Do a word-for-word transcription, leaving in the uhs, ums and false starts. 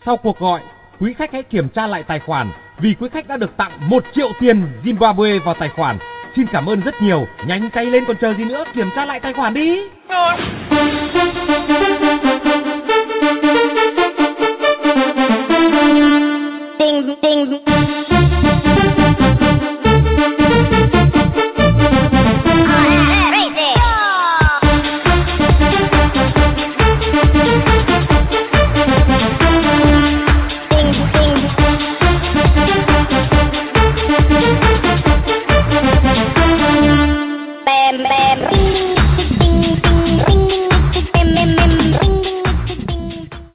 Sau cuộc gọi, quý khách hãy kiểm tra lại tài khoản vì quý khách đã được tặng một triệu tiền Zimbabwe vào tài khoản. Xin cảm ơn rất nhiều. Nhanh tay lên còn chờ gì nữa, kiểm tra lại tài khoản đi. Rồi.